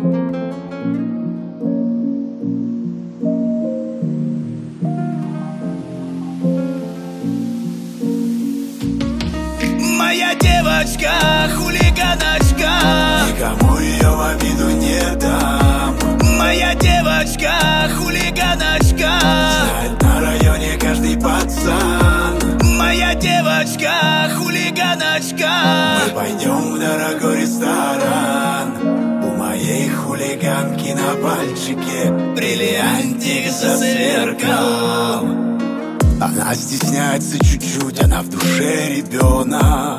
Моя девочка, хулиганочка, никому ее в обиду не дам. моя девочка, хулиганочка, знает на районе каждый пацан. моя девочка, хулиганочка. Мы пойдем в дорогой ресторан. У моей хулиганки на пальчике бриллиантик засверкал. Она стесняется чуть-чуть, она в душе ребенок.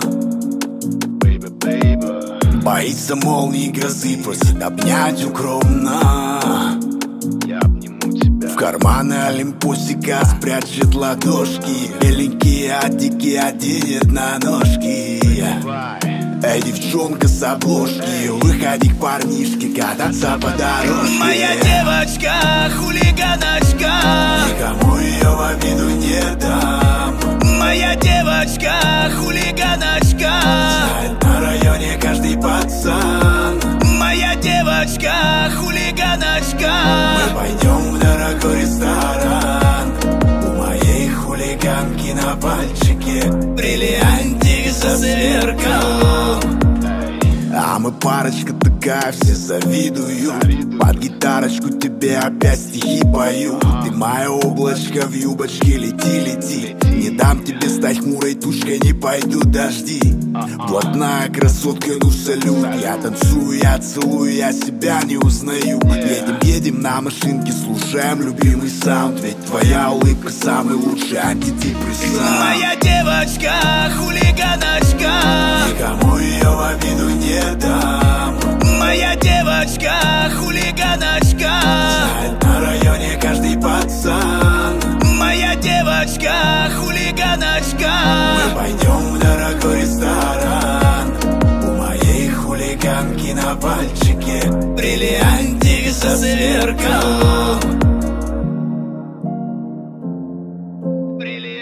Боится молнии и грозы, просит обнять укромно. В карманы олимпусика спрячет ладошки. Беленькие адики оденет на ножки. Эй, девчонка с обложки, выходи к парнишке кататься по дорожке. Моя девочка, хулиганочка, никому ее в обиду не дам. моя девочка, хулиганочка, знает на районе каждый пацан. моя девочка, хулиганочка. Мы пойдем в дорогой ресторан. У моей хулиганки на пальчике бриллиантик засверкал. А мы парочка такая, все завидуют. Под гитарочку тебе опять стихи пою. Ты мое облачко в юбочке, лети, лети. Не дам тебе стать хмурой тушкой, не пойдут дожди. Блатная красотка, ну салют. Я танцую, я целую, я себя не узнаю. Едем, едем на машинке, слушаем любимый саунд. Ведь твоя улыбка самый лучший антидепрессант. Моя девочка, хулиганочка, никому ее в обиду не дам. моя девочка, хулиганочка, знает на районе каждый пацан. моя девочка, хулиганочка. Мы пойдем в дорогой ресторан. У моей хулиганки на пальчике бриллиантик засверкал.